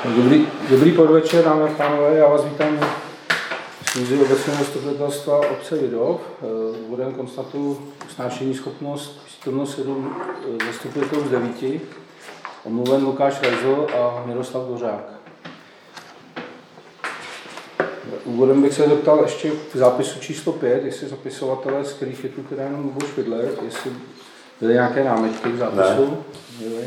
Dobrý podvečer, dámy a pánové, já vás vítám na schůzi obecného zastupitelstva obce Vidov. Úvodem konstatuji usnášení schopnost přítomnost 7 zastupitelů z 9. Omluven Lukáš Rajzl a Miroslav Dvořák. Úvodem bych se zeptal ještě k zápisu číslo 5, jestli zapisovatelé, z kterých je tu teda jenom Luboš Fidler, jestli byly nějaké námitky k zápisu. Ne.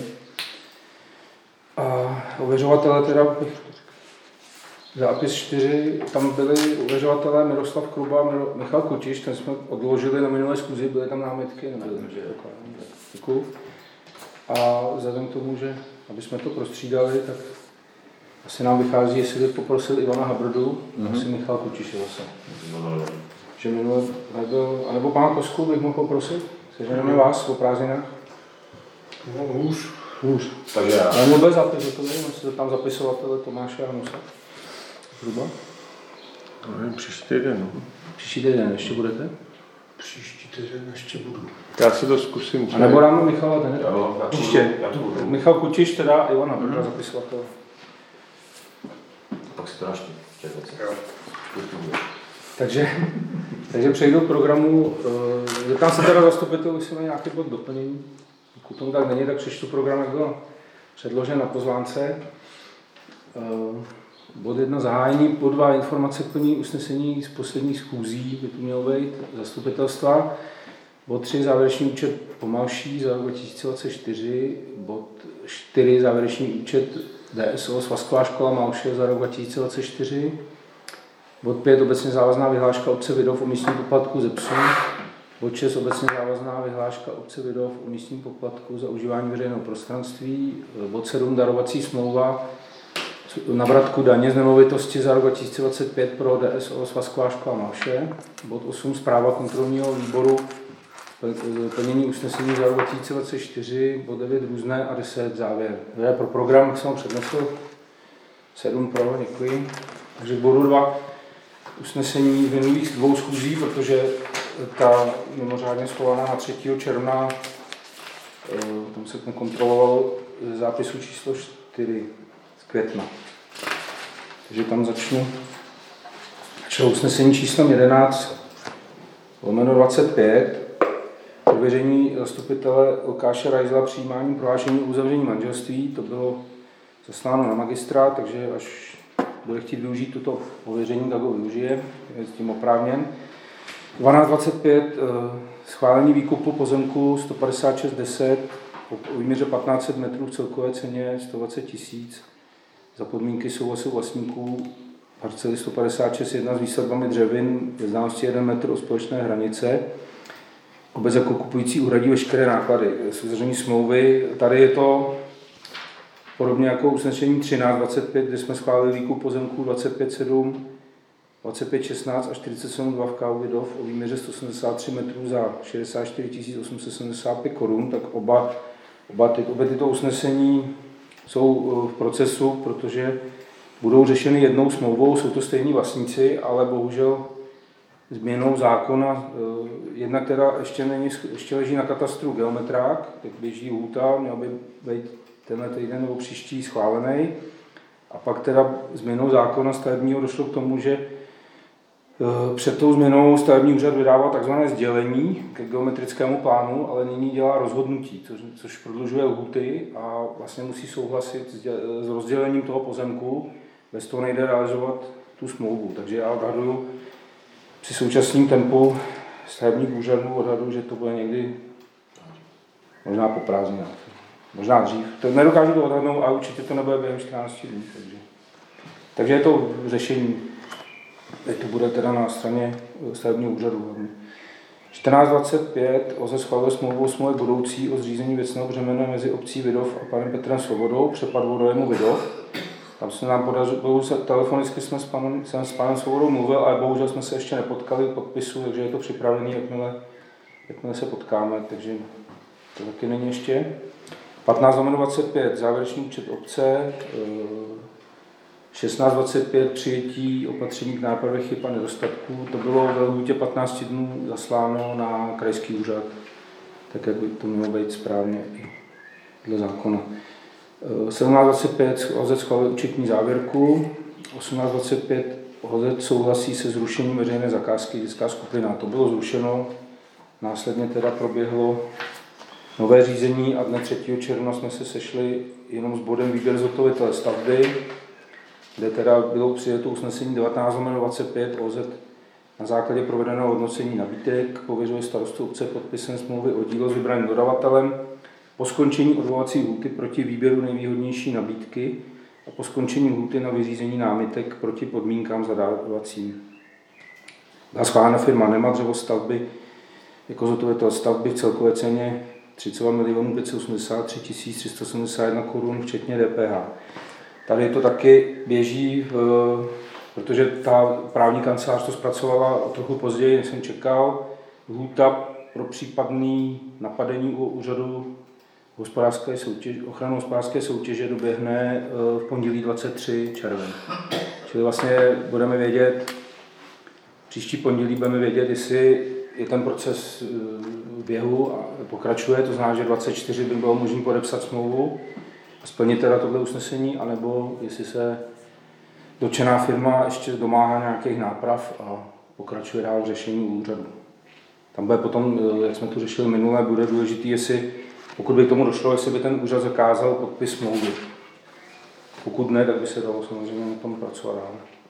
A ověřovatelé teda zápis 4, tam byli ověřovatelé Miroslav Kruba a Michal Kutiš, ten jsme odložili na minulé schůzi, byly tam námitky? Děkuju. A vzhledem k tomu, že aby jsme to prostřídali, tak asi nám vychází, jestli bych poprosil Ivana Habrdu, asi Michal Kutiš zase. Že minule nebyl, anebo pana Kosku bych mohl poprosit, seženeme vás o prázdninách. No, hůř. Takže já. Ale nebyl zápis, to nevím, se tam zapisovatele Tomáše Hanusa. Zhruba? Příští týden, no. Příští týden ještě budete? Příští týden ještě budu. Já si to zkusím. A nebo dáme Michala ten? Příště. Michal Kutiš, teda Ivana Habrda, zapisovatel. Pak si to naští. Takže přejdu k programu. Zeptám se teda zastupitelů, jestli mají nějaký bod doplnění. Pokud tomu tak není, tak přečtu program, jak byl předložen na pozvánce. Bod 1 zahájení, bod 2 informace k plnění usnesení z posledních schůzí, by tu mělo být zastupitelstva. Bod 3 závěrečný účet Pomalší za rok 2024. Bod 4 závěrečný účet DSO Svazková škola Malše za rok 2024. Bod 5 obecně závazná vyhláška obce Vidov o místním poplatku ze psů. Bod 6 obecně závazná vyhláška obce Vidov o místním poplatku za užívání veřejného prostranství. Bod 7 darovací smlouva na vratku daně z nemovitosti za rok 2025 pro DSO Svazková škola Malše. Bod 8 zpráva kontrolního výboru plnění usnesení za rok 2024. Bod 9 různé a 10 závěr. Pro program jsem ho přednesl. 7 pro, děkuji. Takže k bodu 2 usnesení z minulých 2 schůzí, protože ta mimořádně schovaná na 3. června, tam se kontrolovalo zápisu číslo 4 z května. Takže tam začnu usnesení číslem 11/25, pověření zastupitele Lukáše Rajzla přijímáním prohlášení o uzavření manželství. To bylo zasláno na magistrát, takže až bude chtít využít toto pověření, tak ho využije, je s tím oprávněn. 12/25 schválení výkupu pozemku 15610 o výměře 1500 metrů v celkové ceně 120 000 za podmínky souhlasu vlastníků parcely 156/1 s výsadbami dřevin ve vzdálenosti 1 metr od společné hranice. Obec jako kupující uhradí veškeré náklady. Uzavření smlouvy, tady je to podobně jako usnesení 13/25, kde jsme schválili výkup pozemků 25/7, 25/16 a 47/2 v KU Vidov o výměře 183 metrů za 64 875 korun, tak obě tyto usnesení jsou v procesu, protože budou řešeny jednou smlouvou, jsou to stejní vlastníci, ale bohužel změnou zákona, jednak teda ještě leží na katastru geometrák, tak běží lhůta, měl by být tenhle týden nebo příští schválený. A pak teda změnou zákona stavebního došlo k tomu, že před tou změnou stavební úřad vydává takzvané sdělení ke geometrickému plánu, ale nyní dělá rozhodnutí, což prodlužuje lhůty a vlastně musí souhlasit s rozdělením toho pozemku, bez toho nejde realizovat tu smlouvu. Takže já odhaduju při současném tempu stavebních úřadů odhaduju, že to bude někdy možná po prázdninách. Možná dřív. To nedokážu to odhadnout a určitě to nebude během 14 dní. Takže je to řešení. Teď to bude teda na straně stavebního úřadu. 14/25 OZE schvaluje smlouvu smlouvy budoucí o zřízení věcného břemene mezi obcí Vidov a panem Petrem Svobodou, přepad vodojemu Vidov. Tam se nám podařilo, telefonicky jsem s panem Svobodou mluvil, ale bohužel jsme se ještě nepotkali k podpisu, takže je to připravené, jakmile se potkáme, takže to taky není ještě. 15/25 závěrečný účet obce, 16/25 přijetí opatření k nápravě chyb a nedostatků. To bylo ve lhůtě 15 dnů zasláno na krajský úřad, tak jak by to mělo být správně dle zákona. 1725 OZ schvaluje účetní závěrku, 1825 OZ souhlasí se zrušením veřejné zakázky dětská skupina. To bylo zrušeno, následně teda proběhlo nové řízení a dne 3. června jsme se sešli jenom s bodem výběr zhotovitele stavby, kde teda bylo přijato usnesení 19/25 OZ na základě provedeného hodnocení nabídek, pověřuje starostu obce podpisem smlouvy o dílo s vybraným dodavatelem po skončení odvolací lhůty proti výběru nejvýhodnější nabídky a po skončení lhůty na vyřízení námitek proti podmínkám zadávacím. Byla schválena firma Nema dřevostavby jako zhotovitel stavby v celkové ceně 32 583 371 korun včetně DPH. Tady to taky běží, protože ta právní kancelář to zpracovala trochu později, než jsem čekal. Lhůta pro případné napadení u úřadu ochrany hospodářské soutěže doběhne v pondělí 23 červen. Čili vlastně budeme vědět, příští pondělí budeme vědět, jestli je ten proces v běhu a pokračuje, to znamená, že 24 by bylo možné podepsat smlouvu a splnit teda tohle usnesení, anebo jestli se dotčená firma ještě domáhá nějakých náprav a pokračuje dál v řešení úřadu. Tam bude potom, jak jsme tu řešili minule, bude důležitý, jestli, pokud by k tomu došlo, jestli by ten úřad zakázal podpis smlouvy. Pokud ne, tak by se dalo samozřejmě na tom pracovat dál.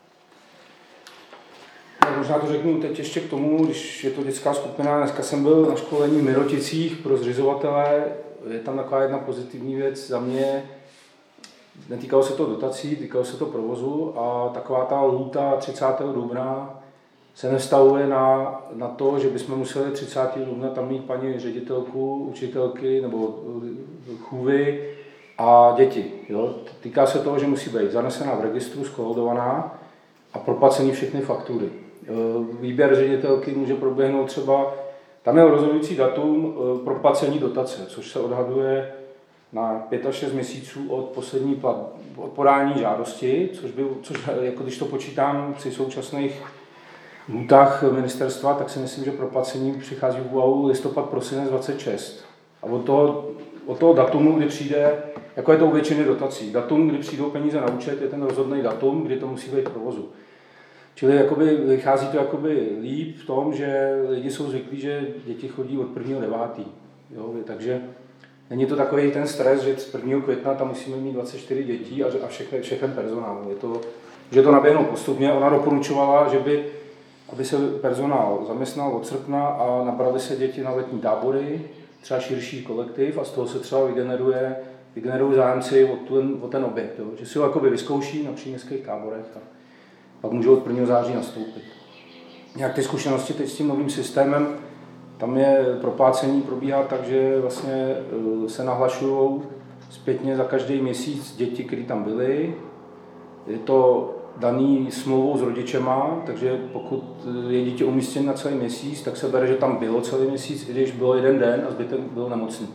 Možná to řeknu teď ještě k tomu, když je to dětská skupina. Dneska jsem byl na školení v Miroticích pro zřizovatele. Je tam taková jedna pozitivní věc za mě. Netýkalo se to dotací, týkalo se to provozu a taková ta lhůta 30. dubna se nevztahuje na to, že bychom museli 30. dubna tam mít paní ředitelku, učitelky nebo chůvy a děti. Jo? Týká se toho, že musí být zanesená v registru, skolaudovaná a proplacený všechny faktury. Výběr ředitelky může proběhnout třeba, tam je rozhodující datum proplacení dotace, což se odhaduje na 5 až 6 měsíců od od podání žádosti, což jako když to počítám při současných lhůtách ministerstva, tak si myslím, že proplacení přichází v úvahu listopad, prosinec 26. A od toho datumu, kdy přijde, jako je to u většiny dotací, datum, kdy přijdou peníze na účet, je ten rozhodný datum, kdy to musí být v provozu. Čili jakoby, vychází to jakoby líp v tom, že lidi jsou zvyklí, že děti chodí od 1.9. Jo? Takže není to takový ten stres, že z 1. května tam musíme mít 24 dětí a všechny personál. Že to naběhnou postupně. Ona doporučovala, aby se personál zaměstnal od srpna a nabrali se děti na letní tábory, třeba širší kolektiv a z toho se třeba vygenerují zájemci o ten objekt. Jo? Že si ho jakoby vyzkouší na příměstských táborech a pak můžou od 1. září nastoupit. Nějak ty zkušenosti teď s tím novým systémem, tam je proplácení probíhá tak, že vlastně se nahlašují zpětně za každý měsíc děti, které tam byly. Je to daný smlouvou s rodičema, takže pokud je dítě umístěno na celý měsíc, tak se bere, že tam bylo celý měsíc, i když bylo jeden den a zbytek byl nemocný.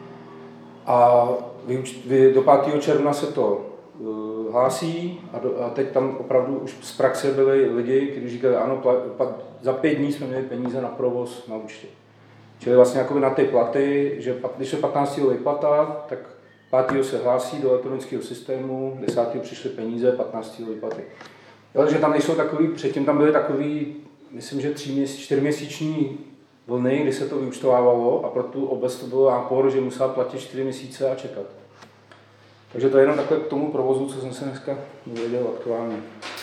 A do 5. června se to hlásí a teď tam opravdu už z praxe byli lidi, kteří říkali, ano, za 5 dní jsme měli peníze na provoz na účtě. Čili vlastně jakoby na ty platy, že když je 15. výplata, tak 5. se hlásí do elektronického systému, 10. přišly peníze, 15. výplaty. Takže tam nejsou takový, předtím tam byly takový, myslím, že 4měsíční vlny, kdy se to vyúčtovávalo a pro tu obec to bylo nápor, že musela platit 4 měsíce a čekat. Takže to je jenom takhle k tomu provozu, co jsem se dneska dověděl aktuálně.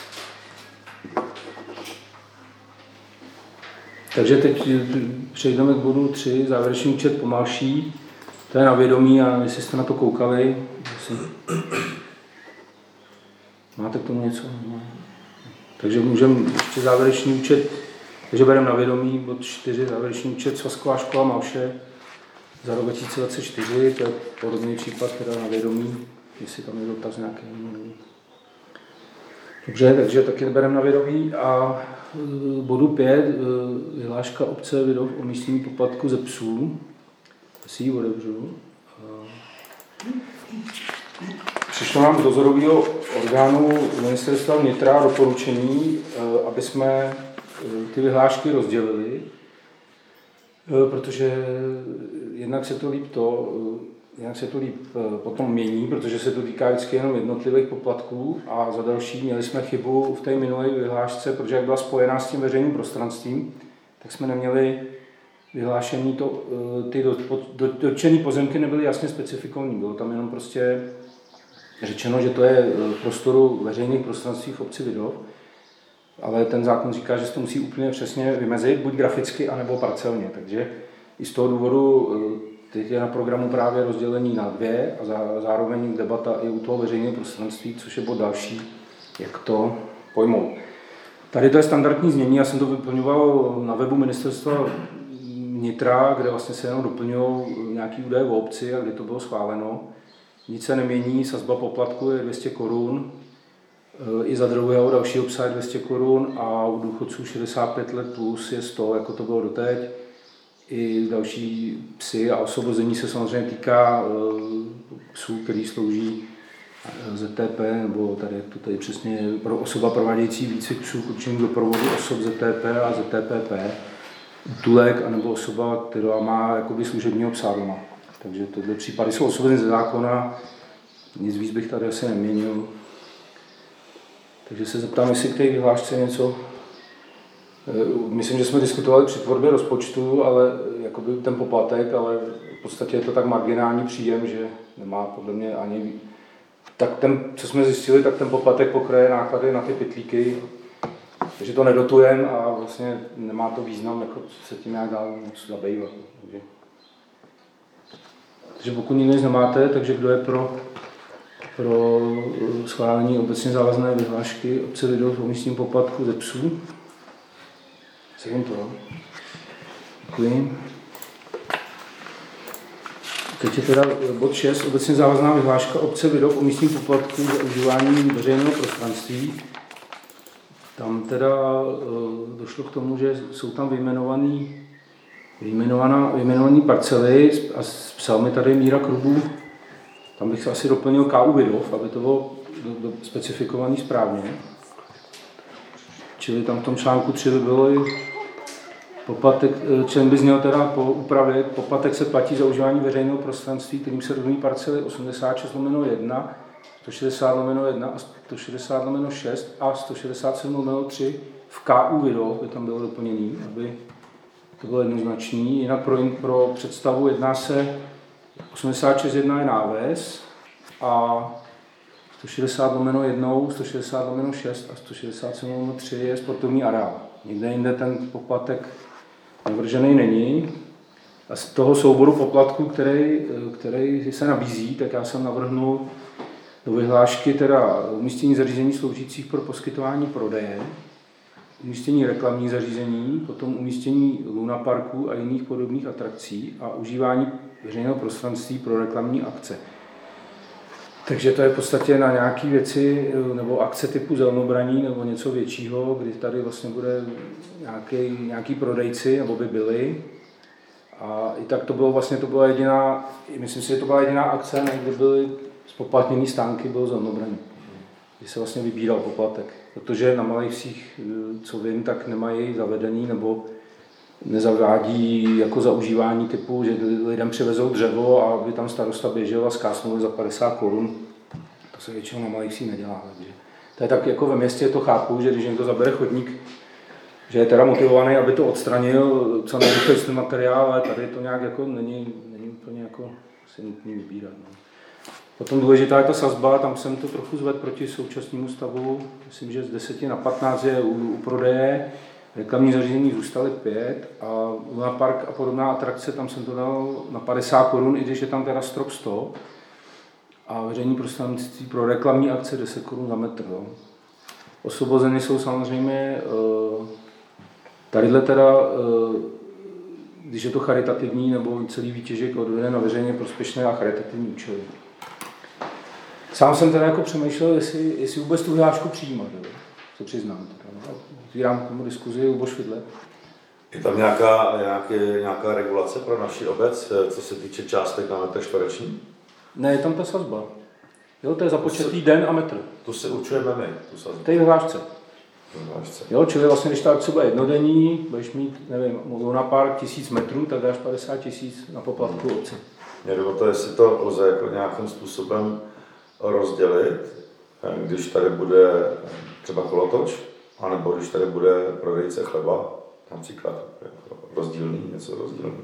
Takže teď přejdeme k bodu 3, závěrečný účet pomalší. To je na vědomí a jestli jste na to koukali. Máte k tomu něco? Takže můžeme ještě závěrečný účet, takže bereme na vědomí bod 4, závěrečný účet Svazková škola Malše za rok 2024, to je podobný případ, teda na vědomí, jestli tam je dotaz nějaký. Dobře, takže taky bereme na vědomí a bodu 5, vyhláška obce Vidov o místním poplatku ze psů. Si ji otevřu. Přišlo nám z dozorového orgánu ministerstva vnitra doporučení, aby jsme ty vyhlášky rozdělili, protože jednak se to líp jinak se to líp potom mění, protože se to týká vždycky jenom jednotlivých poplatků a za další měli jsme chybu v té minulé vyhlášce, protože jak byla spojená s tím veřejným prostranstvím, tak jsme neměli vyhlášení, ty dotčené pozemky nebyly jasně specifikované. Bylo tam jenom prostě řečeno, že to je v prostoru veřejných prostranství v obci Vidov, ale ten zákon říká, že se to musí úplně přesně vymezit, buď graficky, anebo parcelně. Takže i z toho důvodu teď je na programu právě rozdělení na dvě a zároveň debata i u toho veřejného prostranství, což je bod další, jak to pojmout. Tady to je standardní znění, já jsem to vyplňoval na webu ministerstva vnitra, kde vlastně se jenom doplňují nějaký údaje o obci a kdy to bylo schváleno. Nic se nemění, sazba poplatku je 200 korun, i za druhého dalšího psa je 200 korun a u důchodců 65 let plus je 100, jako to bylo doteď. I další psy a osvobození se samozřejmě týká psů, který slouží ZTP, nebo tady, jak to tady přesně je, pro osoba provádějící výcvik psů k určení doprovodu osob ZTP a ZTPP, útulek, anebo osoba, která má jakoby služebního psa doma. Takže tyhle případy jsou osvobozeny ze zákona, nic víc bych tady asi neměnil. Takže se zeptám, jestli k té vyhlášce něco. Myslím, že jsme diskutovali při tvorbě rozpočtu, ale jakoby ten poplatek, ale v podstatě je to tak marginální příjem, že nemá podle mě ani. Tak ten, co jsme zjistili, tak ten poplatek pokryje náklady na ty pytlíky, takže to nedotujeme a vlastně nemá to význam jako se tím nějak dál moc zabývat. Takže pokud nikdo nic nemáte, takže kdo je pro schválení obecně závazné vyhlášky obce Vidov o místním poplatku ze psů? Jsem pro. Děkuji. Teď je teda bod 6, obecně závazná vyhláška obce Vidov o místním poplatku za užívání veřejného prostranství. Tam teda došlo k tomu, že jsou tam vyjmenované parcely a psal mi tady Míra Krubů. Tam bych se asi doplnil KU Vidov, aby to bylo specifikovaný správně. Čili tam v tom článku 3 by bylo i poplatek, člen by zněl teda po úpravě, poplatek se platí za užívání veřejného prostranství, kterým se rovní parcely 86/1, 160/1 a 160/6 a 167/3 v KU Vidov by tam bylo doplněný, aby to bylo jednoznačný. Jinak pro představu jedná se 86/1 je náves a 160/1, 160/6 a 167/3 je sportovní areál. Nikde jinde ten poplatek navržený není. A z toho souboru poplatků, který se nabízí, tak já jsem navrhnul do vyhlášky teda umístění zařízení sloužících pro poskytování prodeje, umístění reklamních zařízení, potom umístění lunaparků a jiných podobných atrakcí a užívání veřejného prostranství pro reklamní akce. Takže to je v podstatě na nějaké věci nebo akce typu zelenobraní nebo něco většího, kdy tady vlastně bude nějaký prodejci, nebo by byli. A i tak to bylo vlastně, to byla jediná, myslím si, že to byla jediná akce, kde byly spoplatněné stánky, bylo zelenobraní. Kdy se vlastně vybíral poplatek. Protože na malých vsích, co vím, tak nemají zavedený nebo nezavádí jako za užívání typu, že lidem přivezou dřevo a aby tam starosta běžel a zkásnuli za 50 korun. To se většinou na malých vsích nedělá. Takže to je tak jako ve městě, to chápu, že když někdo zabere chodník, že je teda motivovaný, aby to odstranil, co nejrychlejší materiál, ale tady to nějak jako není úplně jako si nutný vybírat. No. Potom důležitá je ta sazba, tam jsem to trochu zvedl proti současnému stavu, myslím, že z 10 na 15 je u prodeje, reklamní zařízení zůstaly 5 a Luna Park a podobná atrakce, tam jsem to dal na 50 korun, i když je tam teda strop 100 a veřejné prostranství pro reklamní akce 10 korun za metr. No. Osvobozeny jsou samozřejmě tadyhle teda, když je to charitativní nebo celý výtěžek odveden na veřejně prospěšné a charitativní účely. Sám jsem teda jako přemýšlel, jestli vůbec tu vyhlášku přijímat, se přiznám. Otvírám k tomu diskuzi, Luboš Fidle. Je tam nějaká regulace pro naši obec, co se týče částek na metr čtvereční? Ne, je tam ta sazba. Jo, to je započatý den a metr. Tu se určujeme my, tu sazbu. To je vyhlášce. Jo, čili vlastně, když ta akce bude jednodenní, budeš mít, nevím, Luna Park 1000 metrů, tak dáš 50 000 na poplatku obce. Mě jde o to, jestli to lze jako nějakým způsobem rozdělit, když tady bude třeba kolotoč, anebo když tady bude prodejce chleba, například jako rozdílný, něco rozdílného.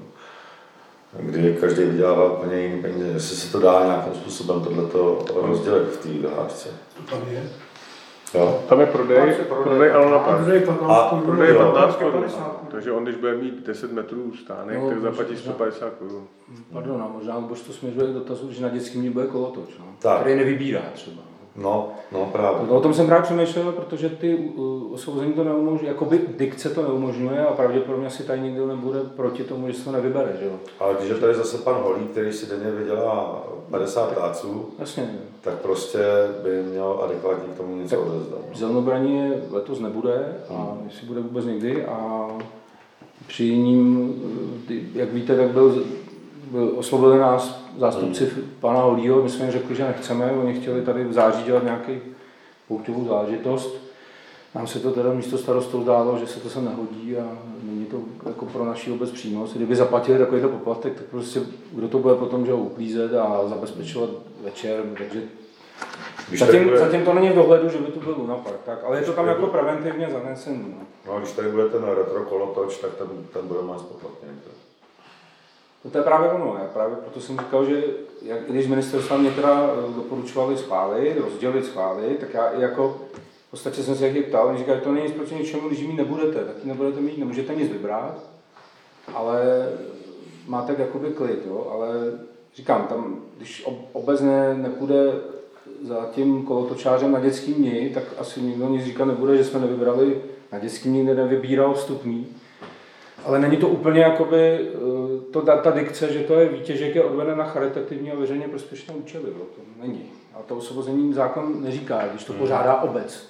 Kdy každý vydělává úplně jiný peníze, jestli se to dá nějakým způsobem tohleto rozdělit v té vyhlášce. To tam je. Jo. Tam je prodej ale na pár. Prodej je 15 korun. korun. Takže on, když bude mít 10 metrů stánek, tak zaplatí 150 korun. Pardon, a možná už to směřuje k dotazu, že na dětským dní bude kolotoč, Tak. který nevybírá třeba. No právě. O tom jsem právě přemýšlel, protože ty osvobození to neumožňuje, jakoby dikce to neumožňuje a pravděpodobně asi tady nikdo nebude proti tomu, že se to nevybere, že jo? Ale když je tady zase pan Holík, který si denně vydělá 50 táců, Jasně. tak prostě by měl adekvátně k tomu něco odezdat. Zelenobraní je letos nebude, a jestli bude vůbec někdy, a při jiným, jak víte, tak byl oslovili nás zástupci pana Holího, my jsme jim řekli, že nechceme, oni chtěli tady v září dělat nějaký pouťovou záležitost. Nám se to teda místo starostou zdálo, že se to sem nehodí a není to jako pro naši obec přínos. Kdyby zaplatili takovýto poplatek, tak prostě kdo to bude potom, že ho uklízet a zabezpečovat večer, takže zatím to není v dohledu, že by to byl lunapark, tak, ale je to tam jako preventivně zanesený. No, když tady bude ten retro kolotoč, tak ten bude máš poplatný. To je právě ono, já právě proto jsem říkal, že když ministerstva mě teda doporučovali schválit, rozdělit schválit, tak já i jako v podstatě jsem se jich ptal, oni říkali, to není nic proti ničemu, když ji mít nebudete, tak ji nebudete mít, nemůžete nic vybrat, ale máte jakoby klid, jo, ale říkám, tam, když obec nepůjde za tím kolotočářem na dětský dni, tak asi nikdo nic říkat nebude, že jsme nevybrali na dětský dni, nevybíral vstupní. Ale není to úplně jakoby, ta dikce, že to je výtěžek, je odveden na charitativní a veřejně prospěšné účely. To není. A to osvobození zákon neříká, když to požádá obec.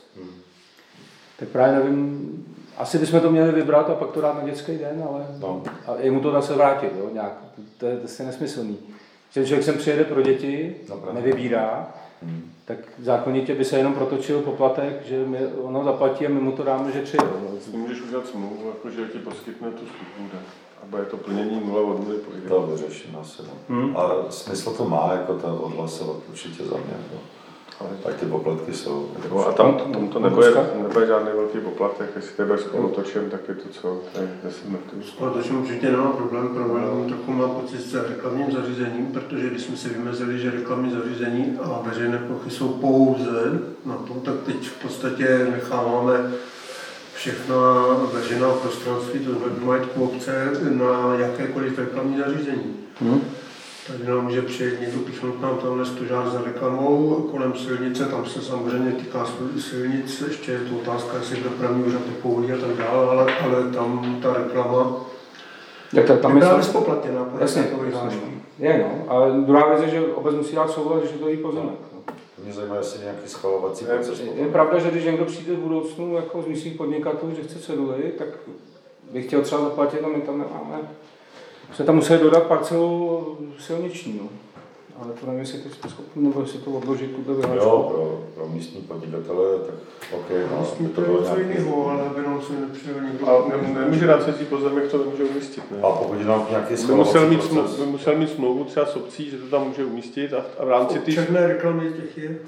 Tak právě nevím, asi bychom to měli vybrat a pak to dát na dětský den, ale a jemu to zase vrátit, jo, nějak. To je nesmyslný. Že člověk sem přijede pro děti, nevybírá, tak zákonitě by se jenom protočil poplatek, že ono zaplatí a my mu to dáme, že 3. Ty můžeš udělat smlouvu, jako že ti poskytne tu službu, a bude to plnění 0 od 0 pojde. To vyřeším asi. A smysl to má, jako ten odhlasovat určitě za mě. Ale tak ty poplatky jsou. A tam to nebude žádný velký poplatek, jestli to bude s kolotočem, tak je to co? To je 10 metrů. S kolotočem určitě nemá problém, problém trochu má pocit s reklamním zařízením, protože když jsme si vymezili, že reklamní zařízení a veřejné plochy jsou pouze na to, tak teď v podstatě necháváme všechna veřejná prostranství, to znamená majetku obce, na jakékoliv reklamní zařízení. Tady nám může přijet někdo píchnout nám tamhle stožár za reklamou kolem silnice, tam se samozřejmě týká silnic, ještě je to otázka, jestli dopravní úřad to povolí a tak dále, ale tam ta reklama tam je spoplatněná podle takových hlášků. Je, no. A druhá věc je, že obec musí dát souhlas, že to jí pozemek. Mě zajímá, jestli nějaký schvalovací proces. Je pravda, že když někdo přijde v budoucnu jako z místních podnikatelů, že chce ceduly, tak bych chtěl třeba zaplatit a my tam nemáme. Jsme tam museli dodat parcelu silniční, no. Ale to nevím, jestli to jste schopni, nebo jestli to odložit tuto vyhlášku. Jo, pro místní podnikatele, tak OK, místní to je něco jiného, ale aby nám se nepřijel někdo. Ale nemůže dát cizí pozemek, to nemůže umístit, ne? A pokud nám nějaký schvalovací proces. By musel mít smlouvu třeba s obcí, že to tam může umístit a v rámci těch... Černé reklamy těch je.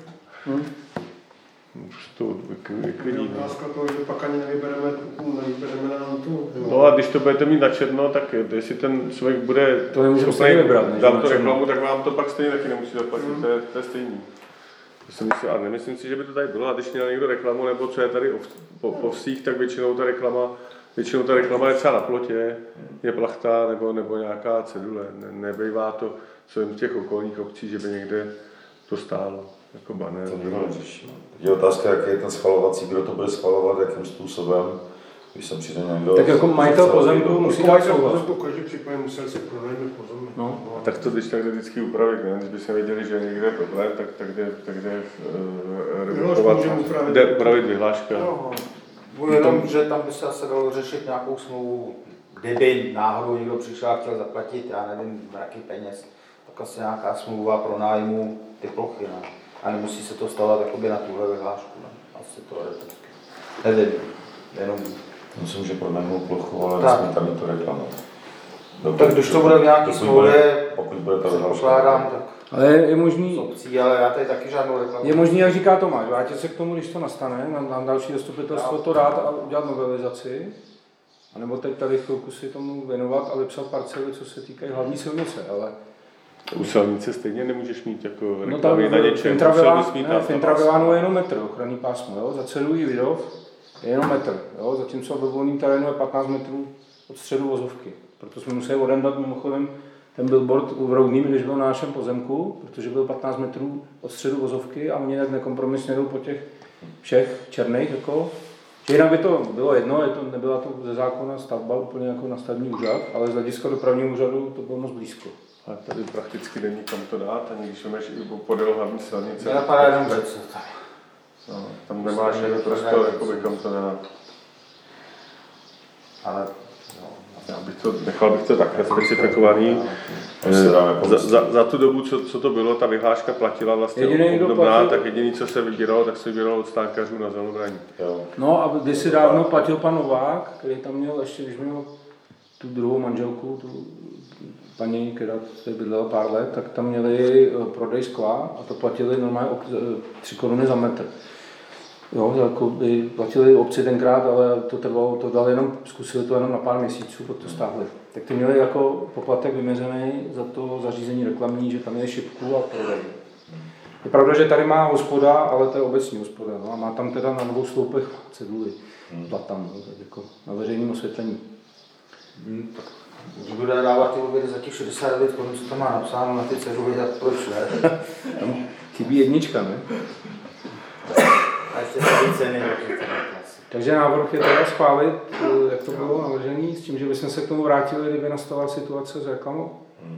Už to vyklidí. Otázka toho, že pak ani nevybereme nám tu. No a když to budete mít na černo, tak jestli ten člověk bude schopný vybrat, dát to reklamu, tak vám to pak stejně taky nemusí zaplatit, to je stejný. Ale nemyslím si, že by to tady bylo, a když měl někdo reklamu, nebo co je tady po vsích, tak většinou ta reklama je třeba na plotě, je plachta nebo nějaká cedule. Nebejvá to, co jen v těch okolních obcí, že by někde to stálo. Jako banér. To nikdo neřeší. Je otázka, jaký je ten schvalovací, kdo to bude schvalovat, jakým způsobem, když sem přijde někdo... Tak jako majitel pozemku musí dát souhlas. Každý případě musel si pronajme pozemek. No. A tak to když tak vždycky upravit, ne? Když bychom věděli, že někde je problém, tak jde upravit vyhláška. No, jenom, že tam by se asi dalo řešit nějakou smlouvu, kdyby náhodou někdo přišel a chtěl zaplatit, já nevím, jaký peněz, tak asi nějaká smlouva pro nájmu ty plochy, ne? A nemusí se to stavovat jakoby na tuhle vyhlášku, ne? Asi to je vždycky. Nevím, jenom... Myslím, že pro nájmu plochu, ale nesmí tam je to reklama. Tak když to bude v nějaké smlouvě, pokud bude to Pokládám tak Ale je z možný, obcí, ale já tady taky žádnou reklamu. je možný, jak říká Tomáš, vrátit se k tomu, když to nastane, na další zastupitelstvo to dát a udělat novelizaci, anebo teď tady chvilku si tomu věnovat a vypsat parcely, co se týkají hlavní silnice, ale U silnice stejně nemůžeš mít jako no tam reklamy na něčem. v Intravilánu je jenom metr ochranný pásmo, jo? Za celou Vidov je jenom metr, jo? Zatímco ve volném terénu je 15 metrů od středu vozovky. Proto jsme museli odendat mimochodem ten billboard v Roudným, když byl na našem pozemku, protože byl 15 metrů od středu vozovky a oni tak nekompromisně jdou po těch všech černých, jako. Že jinak by to bylo jedno, nebyla to ze zákona stavba úplně jako na stavební úřad, ale z hlediska dopravního úřadu to bylo moc blízko. A tady prakticky není kam to dát, ani když jdeš i podél hlavní silnice. Napadá jenom věc. No, tam nemáš ani prostor, jakoby kam to dát. Ale Nechal bych to takhle specifikovaný. Za tu dobu, co to bylo, ta vyhláška platila vlastně obdobná, tak jediný, co se vybíralo, tak se vybíralo od stánkařů na Zelenou. No a kdysi dávno platil pan Novák, který tam měl ještě, když měl tu druhou manželku, tu paní, která tady bydlela pár let, tak tam měli prodej skla a to platili normálně 3 koruny za metr. Jo, jako by platili obci tenkrát, ale to trvalo, to dali jenom, zkusili to jenom na pár měsíců, pak to stáhli. Tak ty měli jako poplatek vyměřený za to zařízení reklamní, že tam je šipku a prodej. Je pravda, že tady má hospoda, ale to je obecní hospoda, no, a má tam teda na 2 sloupech ceduly, platan, no, tak jako na veřejném osvětlení. Když bude dávat ty obědy za těch 69 korun, co tam má napsáno na ty ceduly, tak proč ne? Tam chybí jednička, ne? A ještě ty ceny. Takže návrh je teda schválit, jak to bylo navržený, s tím, že bychom se k tomu vrátili, kdyby nastala situace s reklamou.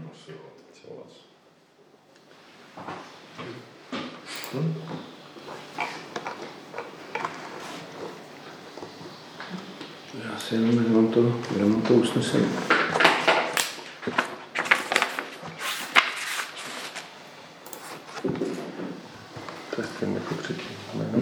Já si jenom mám to usnesení. To je stejně jako předtím.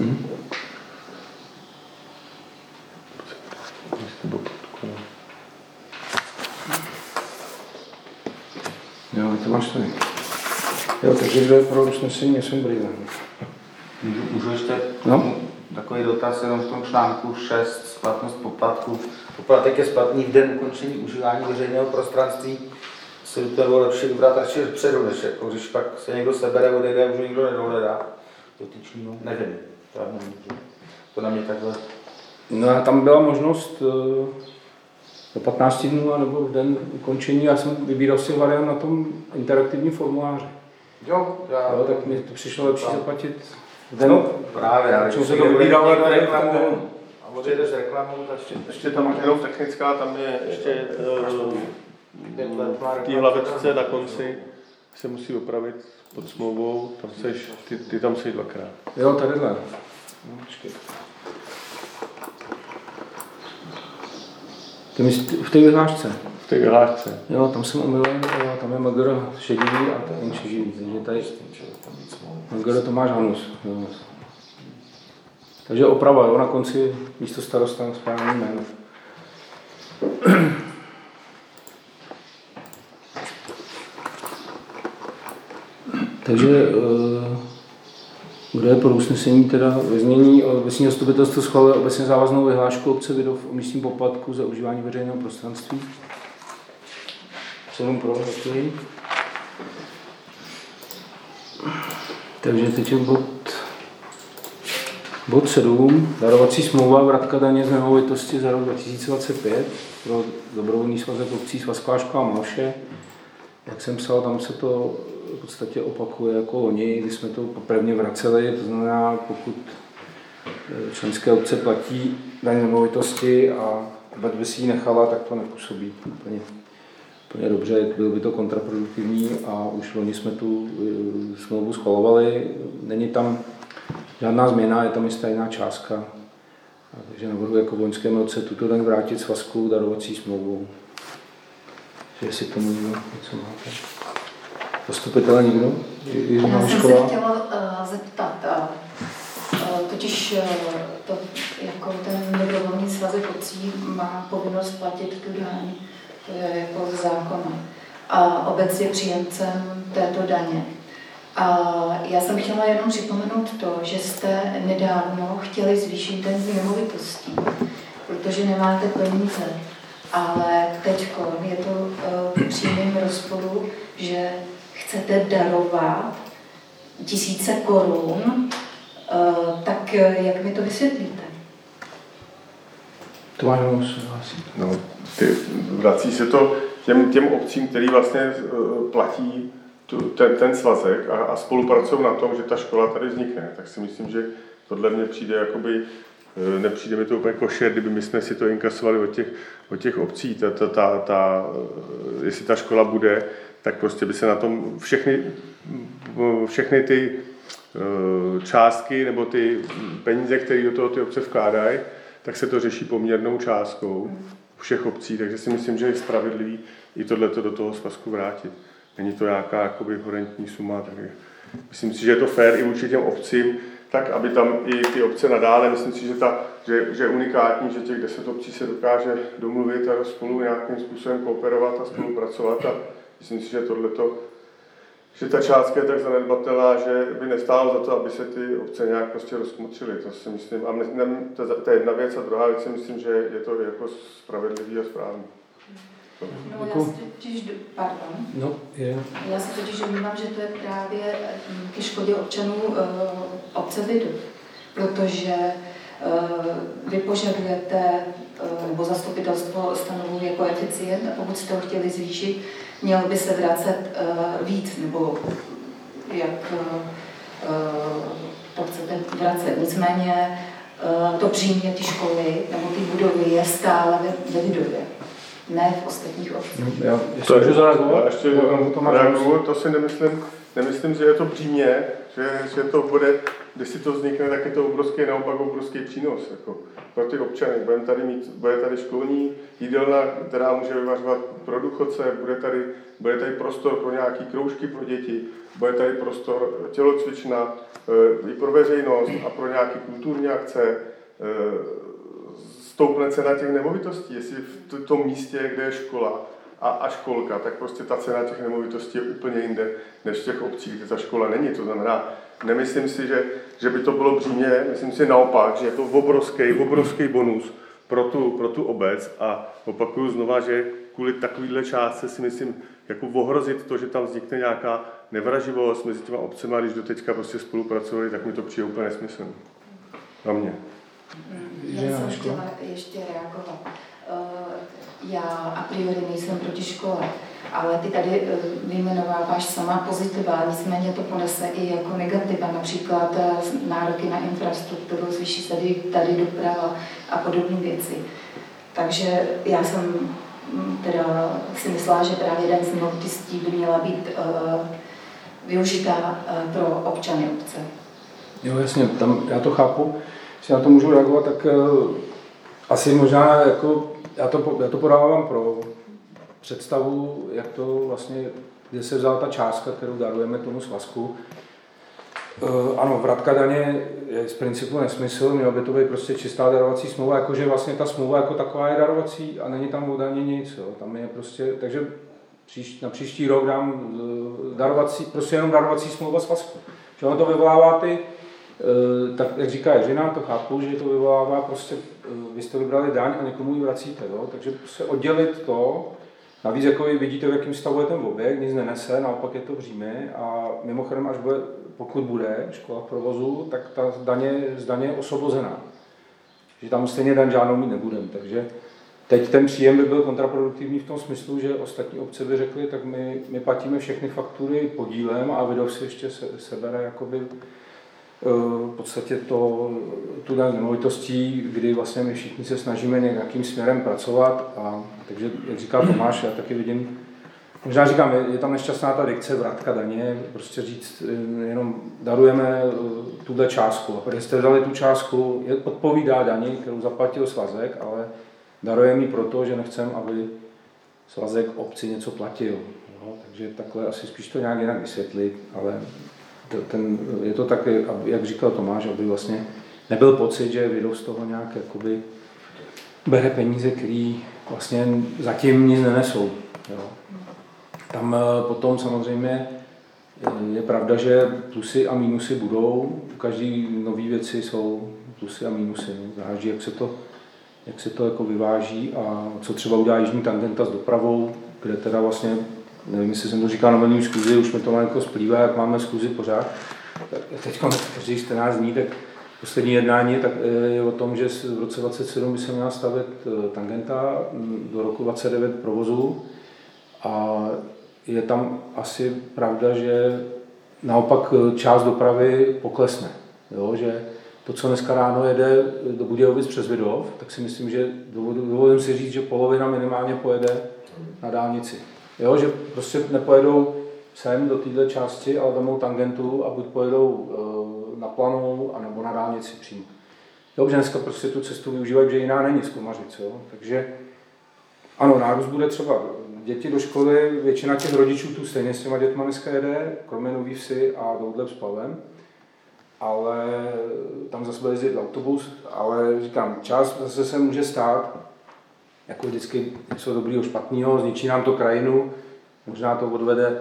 Jo, to máš tady. Jo, takže kdo je pro usnesení, jsem brýle. Můžu ještě No. takový dotaz jenom v tom článku 6, splatnost poplatku. Poplatek je splatný v den ukončení užívání veřejného prostranství. Se do toho lepší vybrat radši předu, než jako, když pak se někdo sebere, odejde a už nikdo nedohledá. Dotyčného, nevím. To na mě takhle. No a tam byla možnost do 15 dnů nebo v den ukončení, já jsem vybíral si variant na tom interaktivním formuláři. Jo, tak mi to přišlo lepší zaplatit v den. No, právě, ale čemu se to vybíralo reklamu a odejdeš reklamou, tak ještě tam jenom technická, tam je ještě té hlavečce na konci se musí opravit pod smlouvou, tam seš, ty tam seš 2krát. Jo, tadyhle. No, v té vyhlášce. V té vyhlášce. Jo, tam jsem omylem, tam je Magr šedivý a ten šedivý, takže tady Magr Tomáš Hanus. Jo. Takže oprava, jo, na konci místo starosta správný jméno. Takže kdo je pro usnesení teda ve znění obecní zastupitelstvo schvaluje obecně závaznou vyhlášku obce Vidov o místním poplatku za užívání veřejného prostranství. 7 pro, děkuji. Takže teď je bod 7, darovací smlouva vratka daně z nemovitosti za rok 2025 pro dobrovolný svazek obcí Svazková škola Malše. Jak jsem psal, tam se to v podstatě opakuje jako loni, kdy jsme to poprvně vraceli, to znamená, pokud členské obce platí daň nemovitosti a by si ji nechala, tak to nepůsobí úplně dobře, bylo by to kontraproduktivní a už loni jsme tu smlouvu schvalovali, není tam žádná změna, je tam i stejná částka, takže navrhuji jako v loňském roce tuto daň vrátit svazku darovací smlouvou. Jestli k tomu někdo něco máte. Zastupitele někdo? Já jsem se chtěla zeptat, totiž to, jako ten dobrovolný svazek obcí má povinnost platit tu daň, to je jako zákon. a obec je příjemcem této daně. A já jsem chtěla jenom připomenout to, že jste nedávno chtěli zvýšit daň z nemovitostí, protože nemáte peníze. Ale teď je to v přímém rozporu, že chcete darovat tisíce korun, tak jak mi to vysvětlíte? To má jenom souhlasí. No, vrací se to těm obcím, který vlastně platí ten svazek a spolupracují na tom, že ta škola tady vznikne. Tak si myslím, že tohle mně přijde jakoby, nepřijde mi to úplně košer, kdyby my jsme si to inkasovali od těch obcí. Jestli ta škola bude, tak prostě by se na tom všechny ty částky nebo ty peníze, které do toho ty obce vkládají, tak se to řeší poměrnou částkou všech obcí, takže si myslím, že je spravedlivý i tohleto do toho svazku vrátit. Není to nějaká jakoby horentní suma, takže myslím si, že je to fér i vůči těm obcím, tak aby tam i ty obce nadále, myslím si, že je unikátní, že těch 10 obcí se dokáže domluvit a spolu nějakým způsobem kooperovat a spolupracovat a myslím si, že že ta částka je tak zanedbatelná, že by nestálo za to, aby se ty obce nějak prostě rozkmotřily. To si myslím, a to je jedna věc a druhá věc si myslím, že je to jako spravedlivý a správný. Já si totiž domnívám, že to je právě ke škodě občanů obce Vidov, protože vy požadujete, nebo zastupitelstvo stanovuje koeficient a pokud jste ho chtěli zvýšit, měl by se vracet víc, nebo jak to chcete vracet. Nicméně to břímě ty školy nebo ty budovy je stále ve Vidově, ne v ostatních obcích. Já můžu zareagovat? Ještě reaguju, to si nemyslím, že je to břímě, že to bude, když si to vznikne, tak je to naopak obrovský přínos jako pro ty občany. Bude tady školní jídelna, která může vyvařovat pro důchodce, bude tady prostor pro nějaké kroužky pro děti, bude tady prostor tělocvična i pro veřejnost a pro nějaké kulturní akce. Stoupne cena těch nemovitostí, jestli v tom místě, kde je škola a školka, tak prostě ta cena těch nemovitostí je úplně jinde než v těch obcích, kde ta škola není. To znamená, nemyslím si, že by to bylo břímě, myslím si naopak, že je to obrovský bonus pro tu obec a opakuju znova, že kvůli takovýhle částce si myslím, jako ohrozit to, že tam vznikne nějaká nevraživost mezi těma obcemi, když doteďka prostě spolupracovali, tak mi to přijde úplně nesmyslné. Na mě. Já jsem chtěla ještě reagovat. Já a priori nejsem proti škole, ale ty tady vyjmenováváš sama pozitiva, nicméně to ponese i jako negativa, například nároky na infrastrukturu, zvýší se tady doprava a podobné věci. Takže já jsem teda si myslela, že právě daň z nemovitostí by měla být využitá pro občany obce. Jo, jasně, já to chápu. Když na to můžu reagovat, tak asi možná jako, já to podávám pro představu, jak to vlastně, kde se vzala ta částka, kterou darujeme tomu svazku. Ano, vratka daně je z principu nesmysl, mělo by to být prostě čistá darovací smlouva, jakože vlastně ta smlouva jako taková je darovací a není tam o daně nic, jo. Tam je prostě, takže na příští rok dám prostě jenom darovací smlouva svazku. Že ono to vyvolává tak jak říká Jiřina, to chápu, že to vyvolává prostě, vy jste vybrali daň a někomu ji vracíte, jo? Takže prostě oddělit to, navíc jako vy vidíte, v jakém stavu je ten objekt, nic nenese, naopak je to břímě a mimochodem, až bude, pokud bude škola v provozu, tak ta z daně je osvobozená. Že tam stejně daň žádnou mít nebudeme, takže teď ten příjem by byl kontraproduktivní v tom smyslu, že ostatní obce by řekly, tak my platíme všechny faktury podílem a Vidov si ještě sebere jakoby v podstatě tu daň z nemovitostí, kdy vlastně my všichni se snažíme nějakým směrem pracovat a takže, jak říká Tomáš, já taky vidím, možná říkám, je tam nešťastná ta dikce vratka daně, prostě říct, jenom darujeme tuhle částku a protože jste vzali tu částku, odpovídá dani, kterou zaplatil svazek, ale darujeme ji proto, že nechceme, aby svazek obci něco platil. No, takže takhle asi spíš to nějak jinak vysvětlit, ale je to tak, jak říkal Tomáš, aby vlastně nebyl pocit, že Vidov z toho nějak jakoby bere peníze, které vlastně zatím nic nenesou. Jo. Tam potom samozřejmě je pravda, že plusy a mínusy budou. U každé nové věci jsou plusy a mínusy. Záleží, jak se to jako vyváží a co třeba udělá jižní tangenta s dopravou, kde teda vlastně, nevím, jestli jsem to říkal na minulý schůzi, už mi to malinko splývá, jak máme schůzi pořád. Teď každý 14 dní, tak poslední jednání je o tom, že v roce 2027 by se měla stavět tangenta, do roku 2029 provozu a je tam asi pravda, že naopak část dopravy poklesne. Jo? Že to, co dneska ráno jede do Budějovic přes Vidov, tak si myslím, že dovolím si říct, že polovina minimálně pojede na dálnici. Jo? Že prostě nepojedou sem do této části, ale vemou tangentu a buď pojedou na Planou, anebo na dálnici přímo. Jo, že dneska prostě tu cestu využívají, že jiná není z Komařic. Jo? Takže ano, nárůst bude třeba děti do školy, většina těch rodičů tu stejně s těma dětma dneska jede, kromě Nový Vsi a Doudleb s Pavlem. Ale tam zase bude jezdit autobus, ale říkám, čas zase se může stát, jako vždycky něco dobrýho, špatného, zničí nám to krajinu, možná to odvede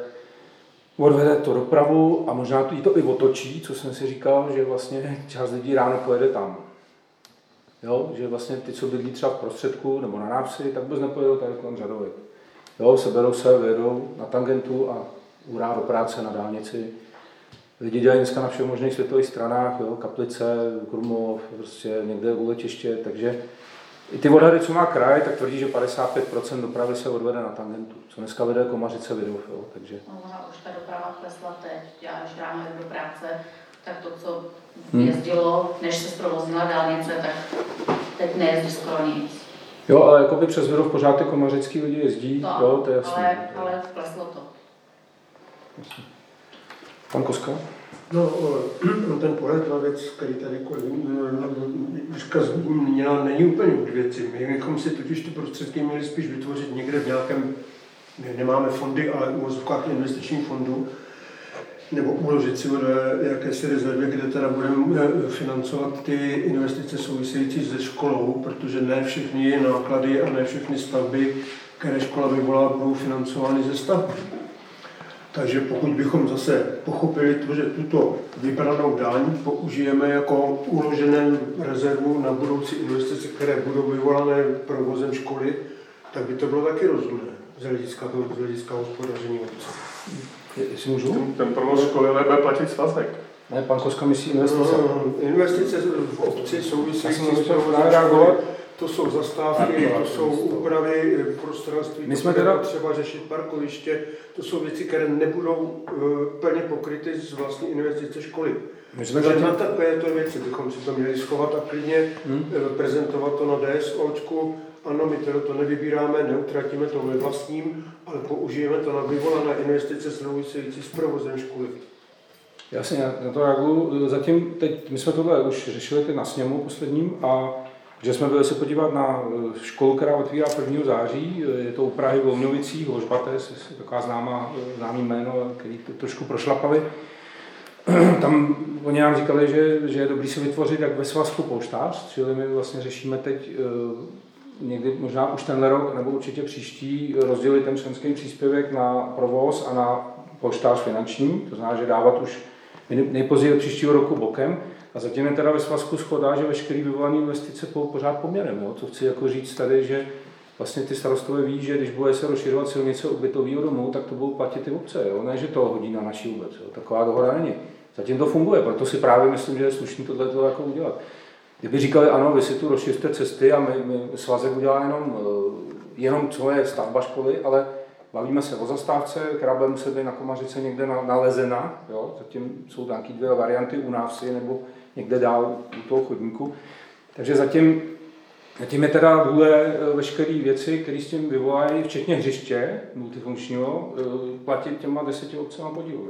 to dopravu a možná to i otočí, co jsem si říkal, že vlastně část lidí ráno pojede tam. Jo, že vlastně ty, co bydlí třeba v prostředku nebo na návsi, tak vůbec nepojedou tady kolem Řadovek. Jo, seberou se, vyjedou na tangentu a urá do práce na dálnici. Lidi dělají dneska na všech možných světových stranách, jo, Kaplice, Krumlov, prostě někde u letiště, takže i ty odhady, co má kraj, tak tvrdí, že 55% dopravy se odvede na tangentu, co dneska vede Komařice Vidov, jo, takže. Ona už ta doprava klesla teď, já až ráno jdu do práce, tak to, co jezdilo, než se zprovoznila dálnice, tak teď nejezdí skoro nic. Jo, ale jakoby přes Vidov pořád ty komařický lidi jezdí, to, jo, to je jasné. Ale kleslo to. Jasně. Pan Koska? No, ten pohled na věc, který tady Jiřka zmínila, není úplně od věci. My bychom si totiž ty prostředky měli spíš vytvořit někde v nějakém, nemáme fondy, ale u ozvukách investičních fondů, nebo uložit si do jakési rezervy, kde teda budeme financovat ty investice související se školou, protože ne všechny náklady a ne všechny stavby, které škola vyvolá, budou financovány ze stavby. Takže pokud bychom zase pochopili to, že tuto vybranou daň použijeme jako uloženou rezervu na budoucí investice, které budou vyvolané provozem školy, tak by to bylo taky rozumné z hlediska hospodaření obce. Jestli můžu? Ten provoz školy ale bude platit svazek. Ne, pan Koska myslí investice. Investice v obci související s provozem školy. To jsou zastávky, to jsou úpravy prostranství, my jsme teda třeba řešit parkoviště, to jsou věci, které nebudou plně pokryty z vlastní investice školy. Takže na takovéto věci bychom si to měli schovat a klidně prezentovat to na DSOčku. Ano, my to nevybíráme, neutratíme to ve vlastním, ale použijeme to na vyvolané investice související s provozem školy. Jasně, na to reaguju. Zatím teď, my jsme tohle už řešili teď na sněmu posledním a že jsme byli se podívat na školu, která otvírá 1. září, je to u Prahy v Louňovicích, Hožbates, taková známý jméno, který trošku prošlapali. Tam oni nám říkali, že je dobrý se vytvořit jak ve svazku polštář, čili my vlastně řešíme teď někdy možná už tenhle rok, nebo určitě příští, rozdělit ten členský příspěvek na provoz a na polštář finanční, to znamená, že dávat už nejpozději od příštího roku bokem. A zatím je teda ve svazku shoda, že veškerý vyvolané investice pořád poměrem. Jo? Co chci jako říct tady, že vlastně ty starostové ví, že když bude se rozšiřovat silnice od bytového domu, tak to budou platit ty obce. Jo? Ne, že to hodí na naši vůbec. Jo? Taková dohoda není. Zatím to funguje, proto si právě myslím, že je slušný tohleto jako udělat. Kdyby říkali, ano, vy si tu rozšiřte cesty a my svazek udělá jenom co je stavba školy, ale bavíme se o zastávce, která bude muset být na Komařice někde nalezena. Jo? Zatím jsou taky dvě varianty u návsi nebo někde dál u toho chodníku. Takže zatím je teda vůle veškeré věci, které s tím vyvolají, včetně hřiště multifunkčního, platit těma 10 obcema podílově.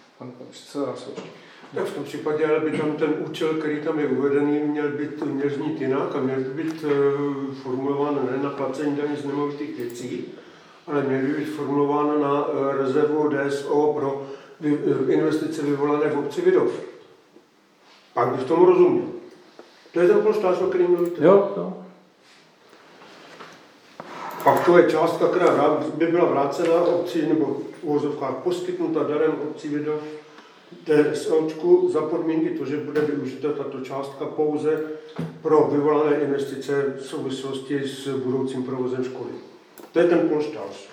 Tak v tom případě ale by tam ten účel, který tam je uvedený, měl znít jinak a měl by být formulován ne na placení daní z nemovitých věcí, ale měl by být formulován na rezervu DSO pro investice vyvolané v obci Vidov. Pak bych tomu rozuměl. To je ten polštář, o kterém mluvíte. Jo. Pak to je částka, která by byla vrácena obci nebo v uvozovkách poskytnuta darem obci Vidov DSOčku za podmínky to, že bude využita tato částka pouze pro vyvolané investice v souvislosti s budoucím provozem školy. To je ten polštář.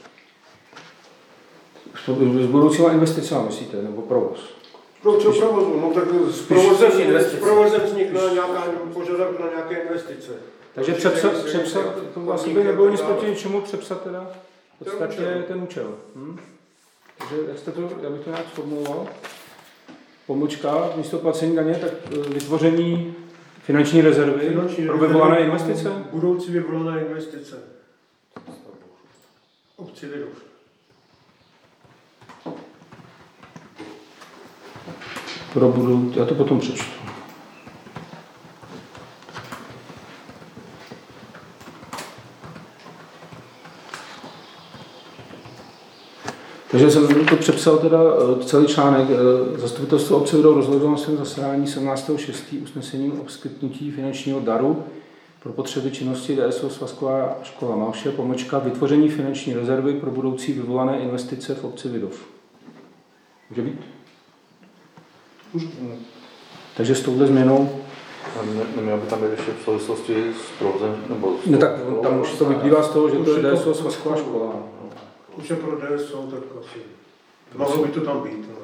S budoucíma investicemi myslíte, nebo provoz? Pro co provozu? No tak s provozem vznikne nějaká požadavek na nějaké investice. Takže přepsat, to vlastně by nebylo nic proti ničemu přepsat teda v podstatě ten účel. Takže já bych to nějak formuloval. Pomlčka, místo placení daně, tak vytvoření finanční rezervy pro vyvolané investice? Budoucí vyvolané investice. Obci Vidov. Já to potom přečtu. Takže jsem to přepsal teda celý článek. Zastupitelstvo obce Vidov rozhodlo na svém zasedání 17.6. usnesením o poskytnutí finančního daru pro potřeby činnosti DSO Svazková škola Malše, pomlčka vytvoření finanční rezervy pro budoucí vyvolané investice v obci Vidov. Může být? Takže s touhle změnou... Neměl by tam být ještě v souvislosti s provozem? No tak tam už to vyplývá z toho, že to je DSO Svazková škola. Už je pro DSO, tak asi. Mohlo by to tam být. Ale.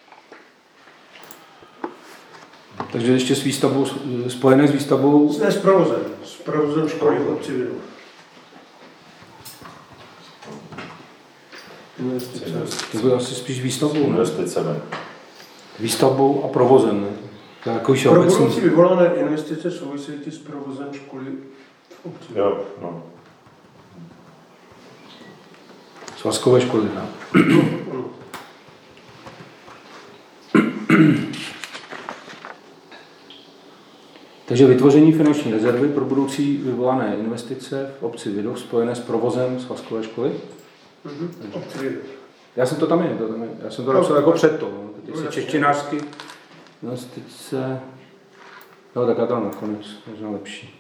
Takže ještě s výstavbou, spojené s výstavbou... Ne, s provozem školy v obci Vidov. To bude asi spíš výstavbou, ne? Investicemi. Výstavbou a provozem, ne? Jako pro budoucí vyvolané investice související s provozem školy v obci. Jo, no. Svazkové školy, ne? Takže vytvoření finanční rezervy pro budoucí vyvolané investice v obci Vidov spojené s provozem svazkové školy? Obci Vidov. Já jsem to tam je. Já jsem to napsal jako před to. Teď se češtinářsky investice... No tak já tam nakonec, možná lepší.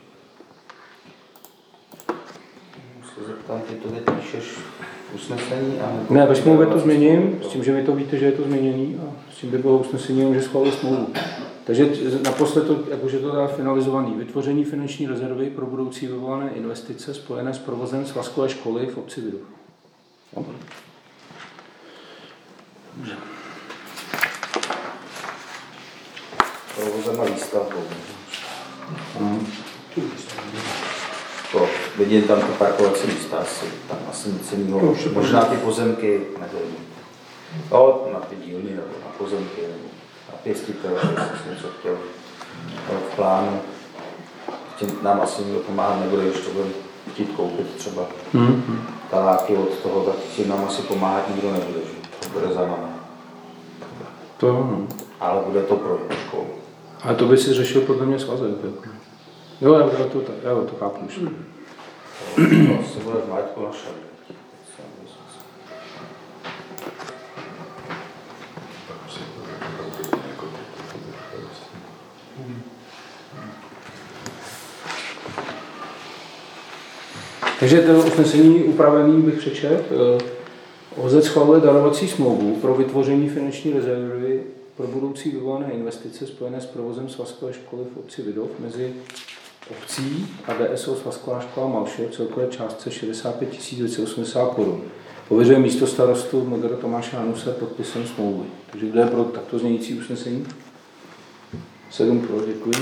Se zeptám, ty to píšeš v usnesení? Ne, ve smlouvě to změním, s tím, že vy to víte, že je to změněný a s tím by bylo usnesení, že schválili smlouvu. Takže naposled to, jakože to dá finalizovaný. Vytvoření finanční rezervy pro budoucí vyvolané investice spojené s provozem svazkové školy v obci Vidov. Dobře. Provozem a výstavbou. To, vidím tam to parkovací místa, tam asi nic jiného, možná ty pozemky, nevím. No, na ty dílny, nebo na pozemky, nebo na pěstitel, jestli jsem něco chtěl v plánu. Tím nám asi nikdo pomáhat nebude, když to budeme chtít koupit třeba taláky od toho, tak tím nám asi pomáhat nikdo nebude, že to bude za námi. To, ale bude to pro školu. Ale to by si řešil podle mě svazek. Jo, já to chápu už. To asi bude v majetku naše. Takže to usnesení upravený bych přečetl. OZ schvaluje darovací smlouvu pro vytvoření finanční rezervy pro budoucí vyvolané investice spojené s provozem svazkové školy v obci Vidov mezi obcí a DSO Svazková škola Malše v celkové částce 65 280 korun. Pověřuje místo starostu Mgr. Tomáše Hanuse podpisem smlouvy. Takže kdo je pro takto znějící usnesení? 7 pro, děkuji.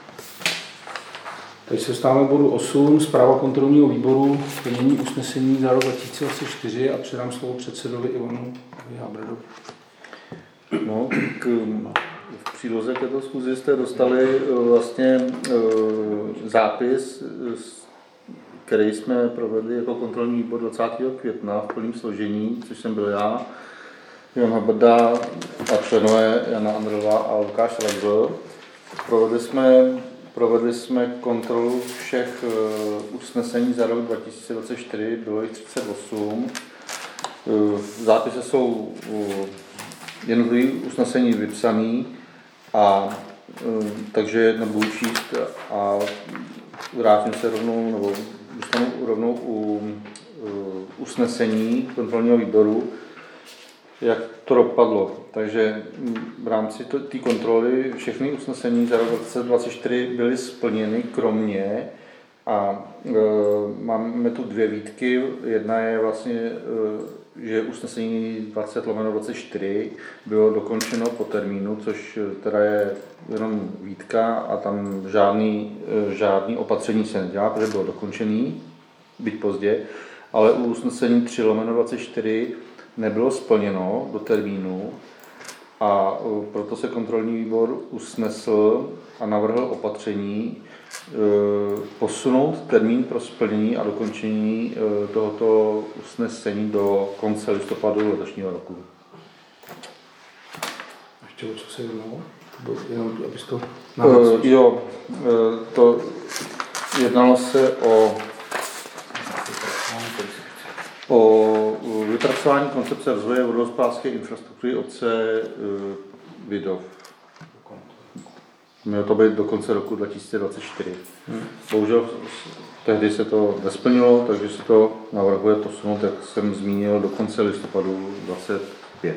Teď se dostáváme k bodu 8, zpráva kontrolního výboru, plnění usnesení za rok 2024 a předám slovo předsedovi Ivanu Habradovi. No, v příloze k této schůzi jste dostali vlastně zápis, který jsme provedli jako kontrolní výbor 20. května v plném složení, což jsem byl já, Jan Habrda a členové Jana Andrlová a Lukáš Rangel. Provedli jsme kontrolu všech usnesení za rok 2024, bylo jich 38. V zápise jsou jednotlivé usnesení vypsané, a takže nebudu číst a vrátím se rovnou, nebo zůstanu rovnou u usnesení kontrolního výboru, jak to dopadlo. Takže v rámci té kontroly všechny usnesení za rok 2024 byly splněny kromě a máme tu 2 výtky. Jedna je vlastně, že usnesení 20/24 bylo dokončeno po termínu, což teda je jenom výtka a tam žádný opatření se nedělá, protože bylo dokončený, byť pozdě, ale u usnesení 3/24 nebylo splněno do termínu a proto se kontrolní výbor usnesl a navrhl opatření posunout termín pro splnění a dokončení tohoto usnesení do konce listopadu letošního roku. Ještě o co se jednalo? Jenom, abys to to jednalo se o vypracování koncepce rozvoje vodohospodářské infrastruktury obce Vidov. Mělo to být do konce roku 2024. Bohužel tehdy se to nesplnilo, takže se to navrhuje posunout, jak jsem zmínil, do konce listopadu 2025.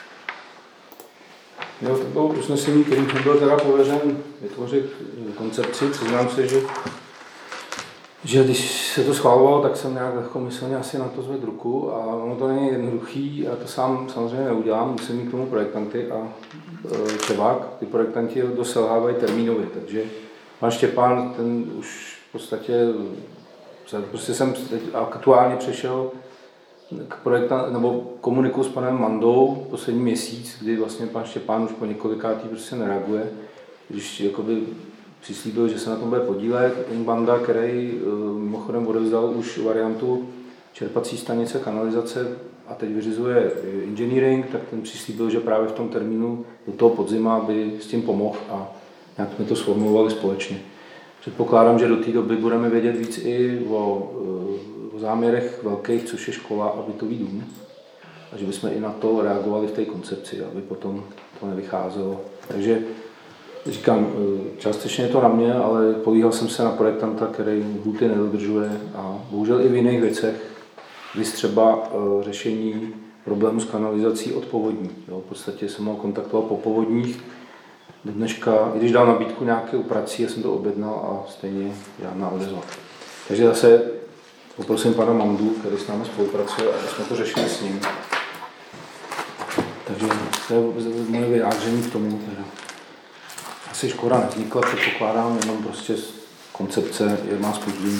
Jo, to bylo usnesení, kterým jsem byl teda pověřen vytvořit koncepci. Přiznám se, že když se to schvalovalo, tak jsem nějak lehkomyslně asi na to zvedl ruku a ono to není jednoduchý a to sám samozřejmě neudělám, musím mít k tomu projektanty a čevák. Ty projektanti dost selhávají termínově, takže pan Štěpán, ten už v podstatě, prostě jsem teď aktuálně přešel k nebo komunikuju s panem Mandou poslední měsíc, kdy vlastně pan Štěpán už po několikátý prostě nereaguje, když jakoby přislíbil, že se na tom bude podílet. Banda, který mimochodem odevzdal už variantu čerpací stanice, kanalizace a teď vyřizuje engineering, tak ten přislíbil, že právě v tom termínu do toho podzima by s tím pomohl a nějak jsme to sformulovali společně. Předpokládám, že do té doby budeme vědět víc i o záměrech velkých, což je škola a bytový dům. A že bychom i na to reagovali v té koncepci, aby potom to nevycházelo. Takže říkám, částečně je to na mě, ale políhal jsem se na projektanta, který lhůty nedodržuje a bohužel i v jiných věcech, když třeba řešení problému s kanalizací od povodní. Jo, v podstatě jsem ho kontaktoval po povodních. Do dneška, i když dal nabídku nějaké prací, já jsem to objednal a stejně žádná odezva. Takže zase poprosím pana Mandu, který s námi spolupracuje, aby jsme to řešili s ním. Takže to je moje vyjádření k tomu. Teda. Asi škoda nevznikla, předpokládám, jenom prostě koncepce má zpoždění.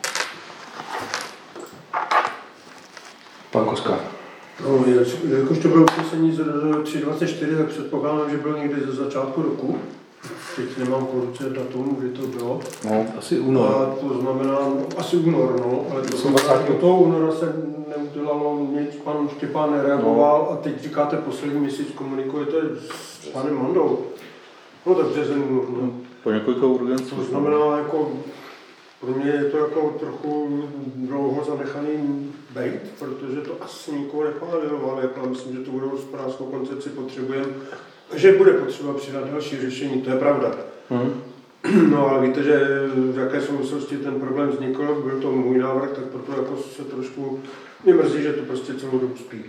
Pan Koska. No, jakož to bylo usnesení z 3/24, tak předpokládám, že bylo někdy ze začátku roku. Teď nemám po ruce datum, kdy to bylo. No, asi únor. A to znamená, asi únor, no, ale to do toho února se neudělalo nic, pan Štěpán nereagoval a teď říkáte poslední měsíc komunikujete s panem Mandou. No tak březen únor, no. Po několika urgencích. To znamená, jako, pro mě je to jako trochu dlouho zanechaný bejt, protože to asi nikoho nepálilo, ale já myslím, že tu vodohospodářskou koncepci potřebujeme, že bude potřeba přidat další řešení, to je pravda. No ale víte, že v jaké souvislosti ten problém vznikl, byl to můj návrh, tak proto jako se trošku mě mrzí, že to prostě celou dobu spí.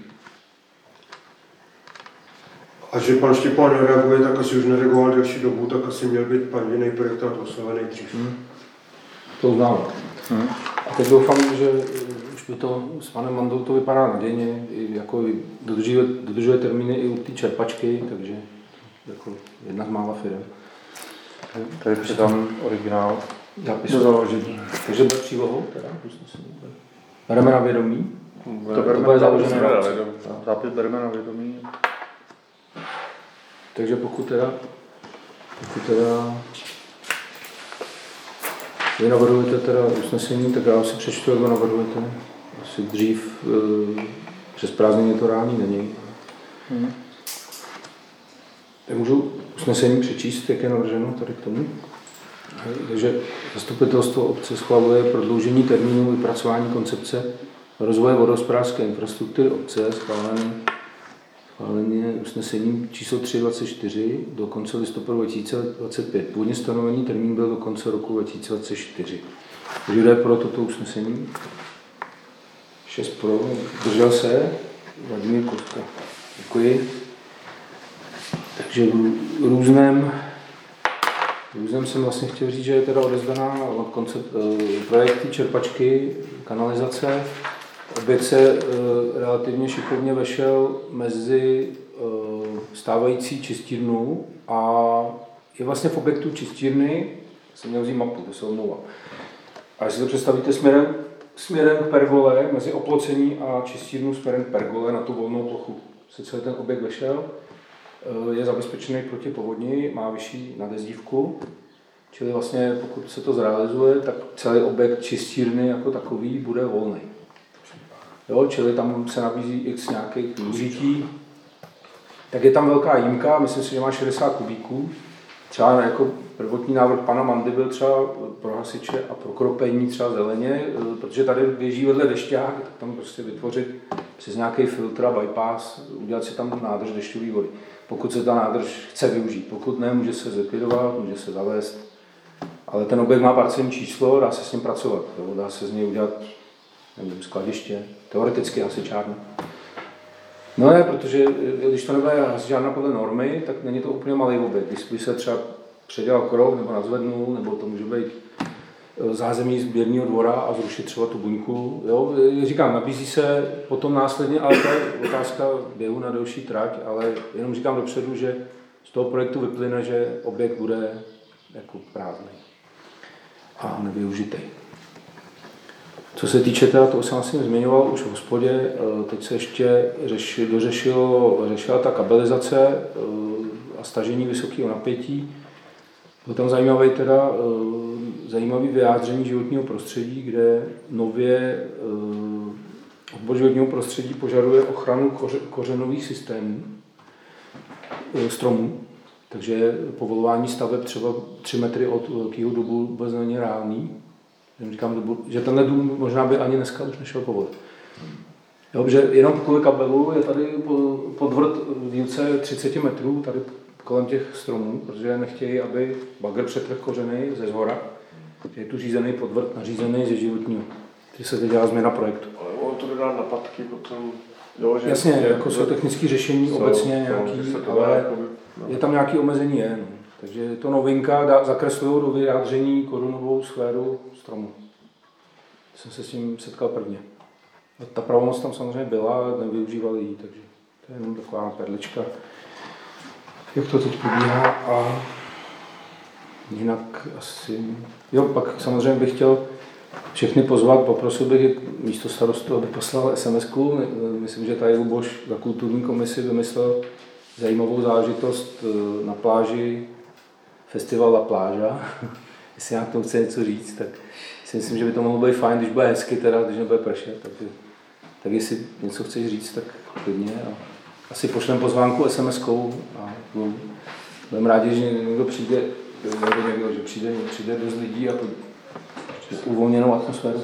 A že pan Štěpán nereaguje, tak asi už nereagoval delší dobu, tak asi měl být pan jiný projektant oslovený dřív. To uznávám. A teď doufám, že už by to s panem Mandou to vypadá nadějně, jako dodržuje termíny i u té čerpačky, takže jako jedna z mála firem. Tady přidám originál do založení. Takže bude přílohou teda? Bereme na vědomí? To bude založené na vědomí. Zápis bereme na vědomí. Takže pokud teda vy navrhujete teda usnesení, tak já si přečtu, jak ho navrhujete. Asi dřív přes prázdniny to reálný není. Tak můžu usnesení přečíst, jak je navrženo tady k tomu. Takže zastupitelstvo obce schvaluje prodloužení termínu vypracování koncepce rozvoje vodohospodářské infrastruktury obce schválené usnesením číslo 3/24 do konce listopadu 2025. Původně stanovený termín byl do konce roku 2024. Kdo je pro toto usnesení? 6 pro, držel se, Vladimír Kostka. Děkuji. Takže v různém jsem vlastně chtěl říct, že je teda odezdaná projekty čerpačky, kanalizace. Objekt se relativně šikovně vešel mezi stávající čistírnu a je vlastně v objektu čistírny, jsem měl vzít mapu, to se omlouvám. A jestli to představíte směrem k pergole, mezi oplocení a čistírnu směrem k pergole na tu volnou plochu se celý ten objekt vešel. Je zabezpečený proti povodni, má vyšší nadezdívku, čili vlastně pokud se to zrealizuje, tak celý objekt čistírny jako takový bude volný. Jo, čili tam se nabízí x nějakých využití. Tak je tam velká jímka, myslím si, že má 60 kubíků. Třeba jako prvotní návrh pana Mandy byl třeba pro hasiče a pro kropení třeba zeleně, protože tady běží vedle dešťák, tak tam prostě vytvořit přes nějaký filtr a bypass, udělat si tam nádrž dešťové vody. Pokud se ta nádrž chce využít, pokud ne, může se zlikvidovat, může se zavést. Ale ten objekt má parcelní číslo, dá se s ním pracovat, jo? Dá se z něj udělat nevím, skladiště, teoreticky hasičárna. No ne, protože když to nebude hasičárna podle normy, tak není to úplně malý objekt. Když by se třeba předělal krov nebo nadzvednul, nebo to může být zázemí sběrního dvora a zrušit třeba tu buňku. Jo? Říkám, nabízí se potom následně, ale to je otázka běhu na delší trať, ale jenom říkám dopředu, že z toho projektu vyplyne, že objekt bude jako prázdný a nevyužitý. Co se týče teda, to jsem asi zmiňoval už v hospodě, teď se ještě dořešila ta kabelizace a stažení vysokého napětí. Bylo tam zajímavé vyjádření životního prostředí, kde nově odbor životního prostředí požaduje ochranu kořenových systémů stromů, takže povolování staveb třeba 3 metry od velkého dubu vůbec není reálný. Říkám, že tenhle dům možná by ani dneska už nešel povolit. Jo, že jenom kvůli kabelu je tady podvrt v dílce 30 metrů tady kolem těch stromů, protože nechtějí, aby bagr přetrhl kořeny ze zhora. Je tu řízený podvrt nařízený ze životního. Když se teď dělá změna projektu. Ale on to dodá na patky potom. Jo, že jasně, jako jsou technické řešení obecně nějaký, ale je tam nějaké omezení no. Takže je to novinka, zakreslují do vyjádření korunovou sféru stromu. Jsem se s tím setkal prvně. A ta pravomoc tam samozřejmě byla, ale nevyužívali ji, takže to je jenom taková perlička, jak to teď probíhá. A jinak asi... Jo, pak samozřejmě bych chtěl všechny pozvat, poprosil bych místo starostu, aby poslal SMS-ku. Myslím, že tady Luboš za kulturní komisi vymyslel zajímavou záležitost na pláži, festival La Pláža. Jestli nějak tomu chce něco říct, tak si myslím, že by to mohlo být fajn, když bude hezky, teda, když nebude pršet. Tak jestli něco chceš říct, tak klidně. A asi pošlem pozvánku SMS-kou a budeme rádi, že někdo přijde, že přijde dost lidí a uvolněnou atmosféru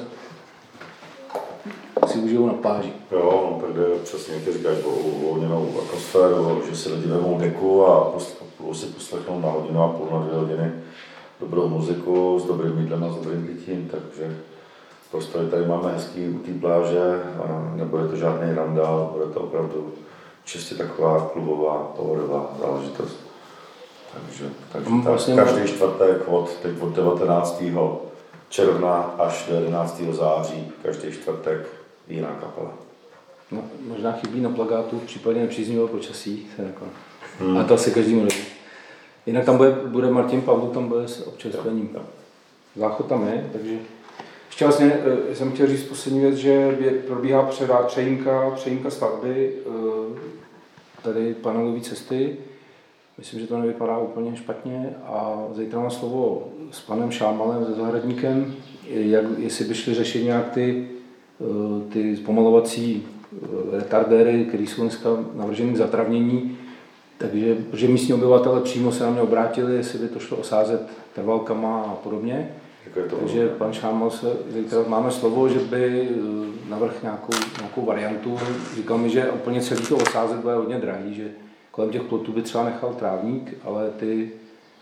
si užijou na pláži. Jo, no, tak jde přesně, jak ty říkáš, o uvolněnou atmosféru, že si lidi vemou deku a si poslechnou na hodinu a půl, na 2 hodiny dobrou muziku s dobrým jídlem a s dobrým pitím, takže prostory tady máme hezký u té pláže, a nebude to žádný randál, bude to opravdu čistě taková klubová, pohodová záležitost. Takže vlastně každý čtvrtek od 19. června až do 11. září, každý čtvrtek jiná kapela. No, možná chybí na plakátu, případně nepříznivého počasí, a to asi každý mluví. Jinak tam bude Martin Pavlu, tam bude s občerstvením. Záchod tam je, takže ještě vlastně jsem chtěl říct poslední věc, že probíhá přejímka stavby tady panelové cesty. Myslím, že to nevypadá úplně špatně a zítra mám slovo s panem Šámalem, se zahradníkem, jestli by šli řešit nějak ty zpomalovací retardéry, které jsou dneska navrženy k zatravnění. Takže, protože místní obyvatele přímo se na mě obrátili, jestli by to šlo osázet trvalkama a podobně. Takže pan Šámal zítra máme slovo, že by navrhl nějakou variantu. Říkal mi, že úplně celý to osázet bude hodně drahý, že kolem těch plotů by třeba nechal trávník, ale ty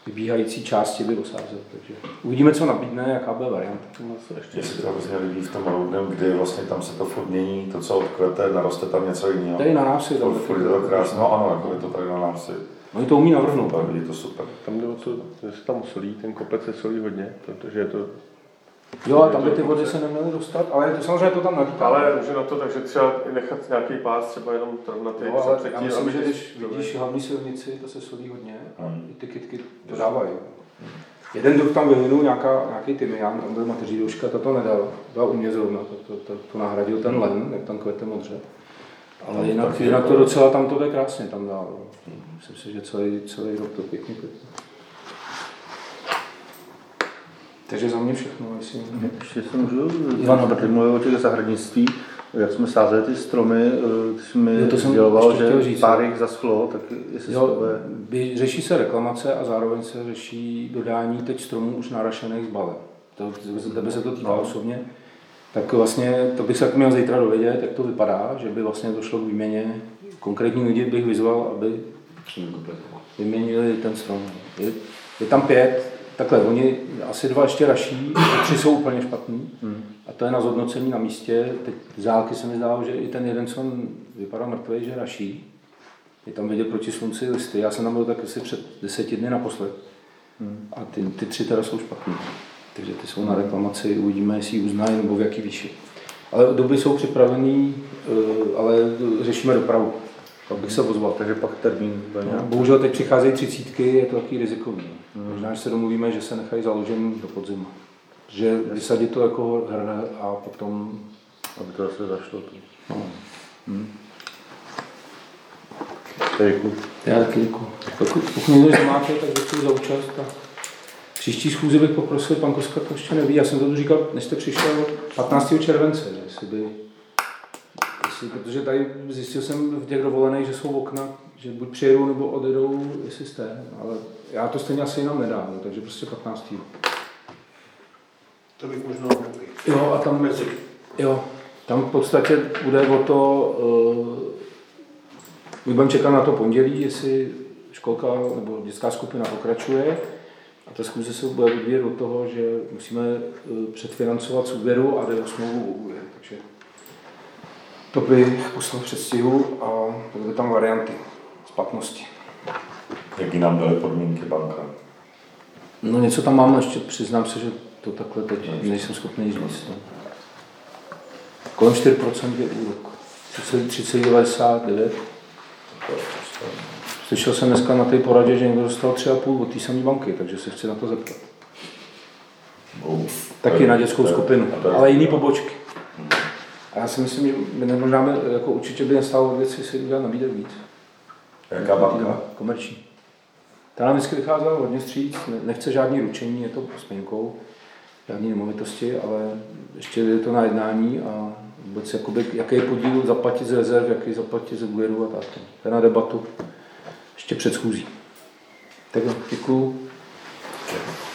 vybíhající části by osázet. Takže uvidíme, co nabídne, jaká bude varianta. Mně se to hrozně líbí v tom roudnem, kdy vlastně tam se to furt mění, to, co odkvete, naroste tam něco jiného. Tady na návsi. Furt je to krásné, no ano, jako je to tady na návsi. Oni to umí navrhnout. Je to super. Tam jde o to, že se tam solí, ten kopec se solí hodně, protože je to... Jo, a tam by ty vody se neměly dostat, ale to samozřejmě to tam nalítá. Ale může na to, takže třeba nechat nějaký pás, třeba jenom travnatý. No, ale já myslím, že když vidíš hlavní silnici, to se solí hodně a i ty kytky to dávají. Jeden druh tam vyvinul nějaký tymián, tam byl mateří douška, to nedal, byla u mě zrovna, to nahradil ten len, jak tam kvete modře. Ale jinak to docela tam to jde krásně tam dál. Myslím si, že celý rok to pěkně kvete. Takže za mě všechno, jestli... Ještě se můžu, Ivan, protože mluvil o těch zahradnictví, jak jsme sázeli ty stromy, ty jsi mi sděloval, že pár jich zaschlo, tak jestli řeší se reklamace a zároveň se řeší dodání teď stromů už narašených z balem. Tebe se to týká osobně. Tak vlastně, to bych se měl zítra dovědět, jak to vypadá, že by vlastně došlo k výměně. Konkrétní lidi bych vyzval, aby vyměnili ten strom. Je tam 5, takhle, oni asi 2 ještě raší, 3 jsou úplně špatný. A to je na zhodnocení na místě. Teď zálky se mi zdálo, že i ten jeden, co vypadá mrtvý, že raší. Je tam vidět proti slunci listy. Já jsem tam byl tak asi před 10 dny naposled. A ty 3 teda jsou špatný. Takže ty jsou na reklamaci, uvidíme, jestli ji uznají nebo v jaký výši. Ale doby jsou připravený, ale řešíme dopravu. Pak bych se ozval. Takže pak termín. Bohužel teď přicházejí 30, je to taky rizikový. Možná, že se domluvíme, že se nechají založen do podzimu. Že vysadit to jako hrne a potom... Aby to zase zašlo. Děkuji. Já taky děkuji. Pokud někdo máte, tak děkuji za účast. A příští schůzi bych poprosil, pan Koska to ještě neví, já jsem to tu říkal, než jste přišel 15. července, protože tady zjistil jsem v těch dovolených, že jsou okna, že buď přijedou nebo odjedou, jestli jste, ale já to stejně asi jinam nedám, takže prostě 15. To bych možná Jo, a tam tam v podstatě bude o to, my budeme čekat na to pondělí, jestli školka nebo dětská skupina pokračuje. A ta schůze se bude odvíjet od toho, že musíme předfinancovat úvěru a jde o smlouvu o úvěru. Takže to by poslal v předstihu a byly tam varianty splatnosti. Jaký nám daly podmínky banka? No něco tam mám, ještě přiznám se, že to takhle teď nejsem schopný říct. No. Kolem 4% je úrok. 3,99. Slyšel jsem dneska na té poradě, že někdo dostal 3,5 od té samé banky, takže se chci na to zeptat. Taky na dětskou skupinu, ale jiný pobočky. A já si myslím, že my možná, jako určitě by nestálo věci si udělat nabídek víc. Jaká banka? Komerční. Ta nám vždycky vycházela hodně vstříc, nechce žádný ručení, je to s měnkou, žádný nemovitosti, ale ještě je to na jednání a vůbec jakoby, jaký podíl zaplatit z rezerv, jaký zaplatit z úvěru a tak. To je na debatu ještě před schůzí. Tak jo, děkuju.